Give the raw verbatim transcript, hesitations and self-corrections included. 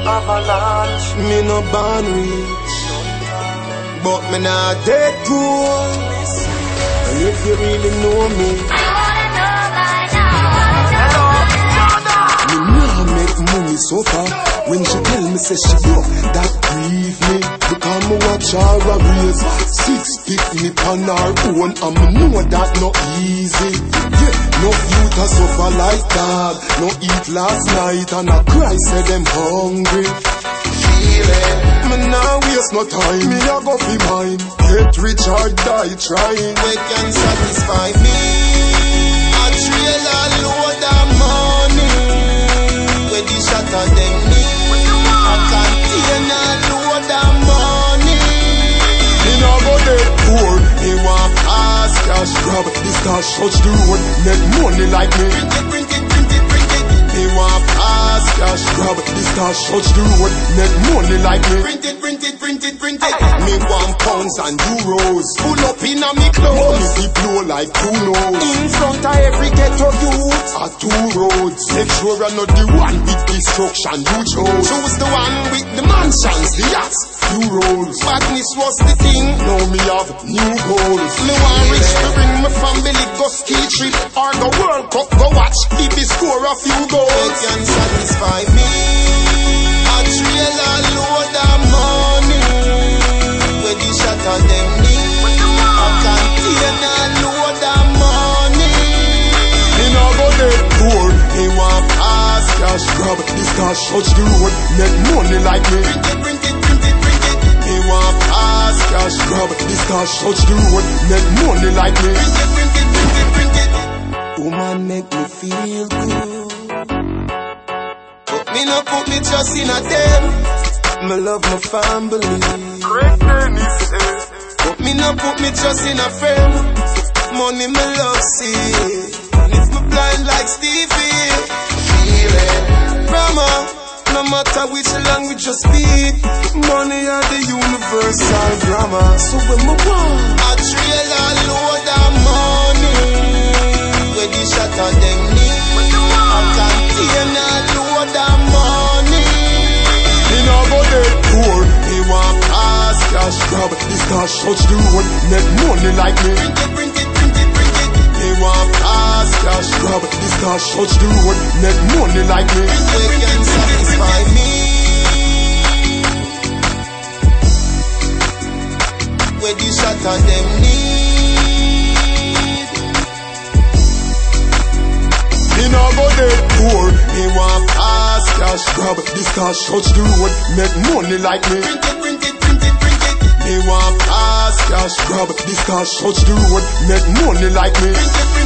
Avalanche. Me no born rich, but me not dead poor. And if you really know me, me nah make money so far. When she tell me say she broke, that grieve me. Because me watch her a raise six pick me on her own, and me know that no easy. Yeah, no youth a suffer like that. No eat last night and I cry say them hungry. Feel it. Me nah waste no time, me a go fi mine. Get rich or die trying. We can satisfy me. A trailer load of money. Where the shatter them me. A container load of money. Me nah go dead poor. Me want fast cash grab. This cash touch the road, make money like me. Print it, print it, print it, print it. Me want fast cash grab. This cash touch the road, make money like me. Print it, print it, print it, print it. Me want pounds and euros. Pull up in a me clothes. Money be blow like two nose. In front of every ghetto youth. A two roads. Make sure I'm not the one with destruction you chose. Choose the one with the mansions, the yachts, few rolls. Badness was the thing. Now me have new goals. Me want rich to bring my family go ski trip or go World Cup go watch. If he score a few goals, they can satisfy me. A trailer load of money. Where the shatter them need. A container load of money. Me no go dead poor. He want fast cash grab. This cash touch the road, make money like me. Print it, print it, print it, print it. He want fast cash grab. This cash touch the road, make money like me. Print it, print it, print it, print it. Woman make me feel good. But me no put me trust in a them. Me love my family. But me no put me trust in a friend. Money me love see. And if me blind like Stevie, feel it. Grandma, no matter which language you speak, money are the universal grammar. So when me want a trailer load of money. Where the shatter them need. A container load of money. He no go dead poor. He want fast cash grab. This cash touch the road, make money like me. Print it, print it, print it, print it. He want fast cash grab. This cash touch the road, make money like me. We can satisfy me. Where the shatter them need. He no go dead poor. He want fast cash grab. This cash touch the road, make money like me. Print it, print it, print it, print it. He want fast cash grab. This cash touch the road, make money like me. Print it, print it.